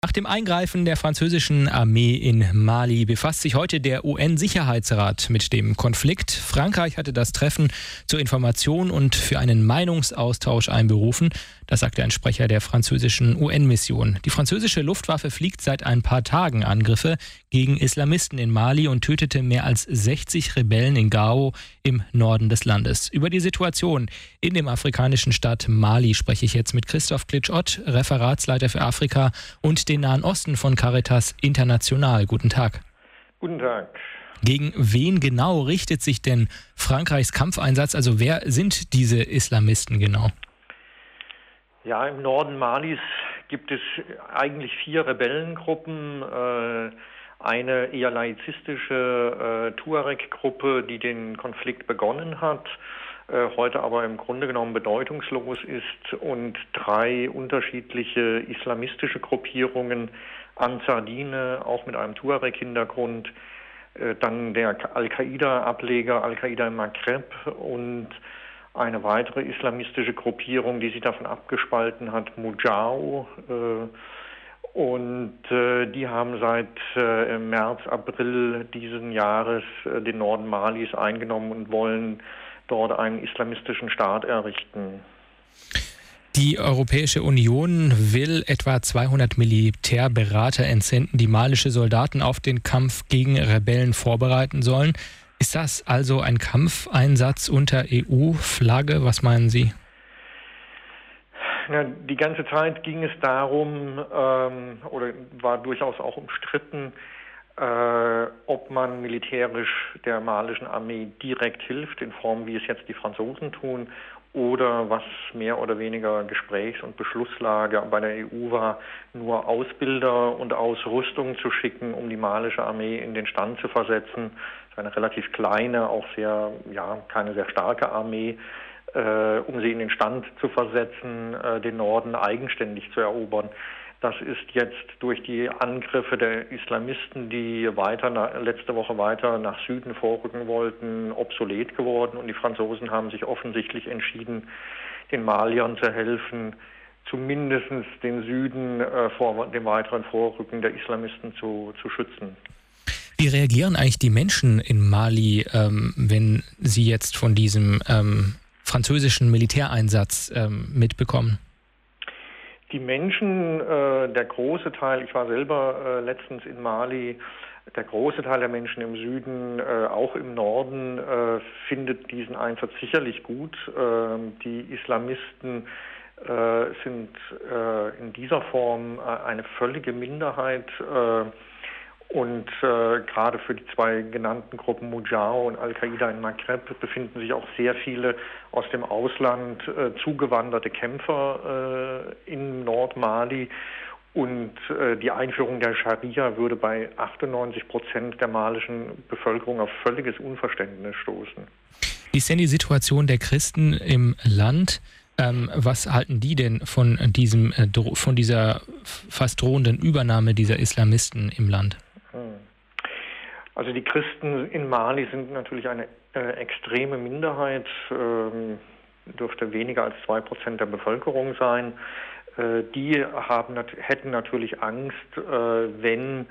Nach dem Eingreifen der französischen Armee in Mali befasst sich heute der UN-Sicherheitsrat mit dem Konflikt. Frankreich hatte das Treffen zur Information und für einen Meinungsaustausch einberufen. Das sagte ein Sprecher der französischen UN-Mission. Die französische Luftwaffe fliegt seit ein paar Tagen Angriffe gegen Islamisten in Mali und tötete mehr als 60 Rebellen in Gao im Norden des Landes. Über die Situation in dem afrikanischen Staat Mali spreche ich jetzt mit Christoph Klitsch-Ott, Referatsleiter für Afrika und den Nahen Osten von Caritas International. Guten Tag. Guten Tag. Gegen wen genau richtet sich denn Frankreichs Kampfeinsatz? Also wer sind diese Islamisten genau? Ja, im Norden Malis gibt es eigentlich 4 Rebellengruppen. Eine eher laizistische Tuareg-Gruppe, die den Konflikt begonnen hat, heute aber im Grunde genommen bedeutungslos ist, und 3 unterschiedliche islamistische Gruppierungen, Ansar-Dine, auch mit einem Tuareg-Hintergrund, dann der Al-Qaida-Ableger, Al-Qaida im Maghreb und eine weitere islamistische Gruppierung, die sich davon abgespalten hat, Mujao, und die haben seit März, April diesen Jahres den Norden Malis eingenommen und wollen dort einen islamistischen Staat errichten. Die Europäische Union will etwa 200 Militärberater entsenden, die malische Soldaten auf den Kampf gegen Rebellen vorbereiten sollen. Ist das also ein Kampfeinsatz unter EU-Flagge? Was meinen Sie? Ja, die ganze Zeit ging es darum, oder war durchaus auch umstritten, ob man militärisch der malischen Armee direkt hilft, in Form, wie es jetzt die Franzosen tun, oder was mehr oder weniger Gesprächs- und Beschlusslage bei der EU war, nur Ausbilder und Ausrüstung zu schicken, um die malische Armee in den Stand zu versetzen. Das ist eine relativ kleine, auch keine sehr starke Armee, um sie in den Stand zu versetzen, den Norden eigenständig zu erobern. Das ist jetzt durch die Angriffe der Islamisten, die letzte Woche weiter nach Süden vorrücken wollten, obsolet geworden. Und die Franzosen haben sich offensichtlich entschieden, den Maliern zu helfen, zumindest den Süden vor dem weiteren Vorrücken der Islamisten zu schützen. Wie reagieren eigentlich die Menschen in Mali, wenn sie jetzt von diesem französischen Militäreinsatz mitbekommen? Die Menschen, der große Teil, ich war selber letztens in Mali, der große Teil der Menschen im Süden, auch im Norden, findet diesen Einsatz sicherlich gut. Die Islamisten sind in dieser Form eine völlige Minderheit. Und gerade für die 2 genannten Gruppen Mujao und Al-Qaida im Maghreb befinden sich auch sehr viele aus dem Ausland zugewanderte Kämpfer in Nordmali. Und die Einführung der Scharia würde bei 98% der malischen Bevölkerung auf völliges Unverständnis stoßen. Wie ist denn die Situation der Christen im Land? Was halten die denn von dieser fast drohenden Übernahme dieser Islamisten im Land? Also die Christen in Mali sind natürlich eine extreme Minderheit, dürfte weniger als 2% der Bevölkerung sein. Die hätten natürlich Angst, wenn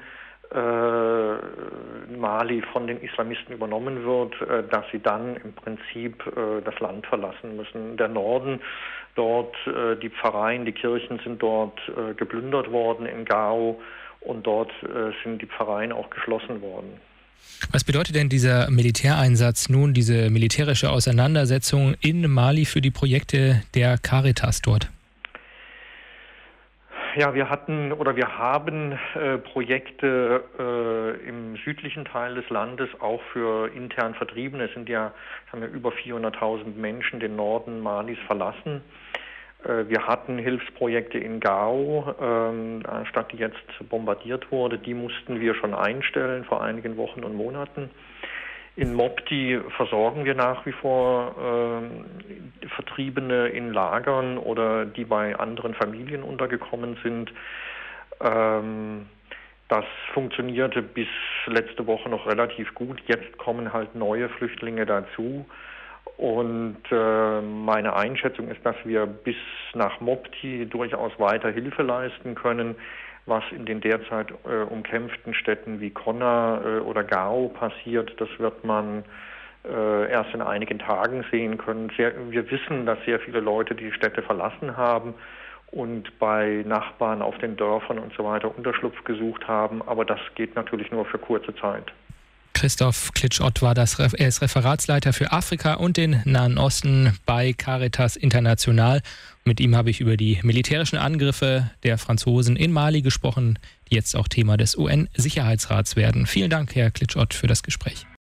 Mali von den Islamisten übernommen wird, dass sie dann im Prinzip das Land verlassen müssen. Der Norden, dort die Pfarreien, die Kirchen sind dort geplündert worden in Gao, und dort sind die Pfarreien auch geschlossen worden. Was bedeutet denn dieser Militäreinsatz nun, diese militärische Auseinandersetzung in Mali für die Projekte der Caritas dort? Ja, wir haben Projekte im südlichen Teil des Landes, auch für intern Vertriebene. Es haben ja über 400.000 Menschen den Norden Malis verlassen. Wir hatten Hilfsprojekte in Gao, eine Stadt, die jetzt bombardiert wurde. Die mussten wir schon einstellen vor einigen Wochen und Monaten. In Mopti versorgen wir nach wie vor Vertriebene in Lagern oder die bei anderen Familien untergekommen sind. Das funktionierte bis letzte Woche noch relativ gut. Jetzt kommen halt neue Flüchtlinge dazu. Und meine Einschätzung ist, dass wir bis nach Mopti durchaus weiter Hilfe leisten können, was in den derzeit umkämpften Städten wie Konna oder Gao passiert, das wird man erst in einigen Tagen sehen können. Wir wissen, dass sehr viele Leute die Städte verlassen haben und bei Nachbarn auf den Dörfern und so weiter Unterschlupf gesucht haben, aber das geht natürlich nur für kurze Zeit. Christoph Klitschott er ist Referatsleiter für Afrika und den Nahen Osten bei Caritas International. Mit ihm habe ich über die militärischen Angriffe der Franzosen in Mali gesprochen, die jetzt auch Thema des UN-Sicherheitsrats werden. Vielen Dank, Herr Klitschott, für das Gespräch.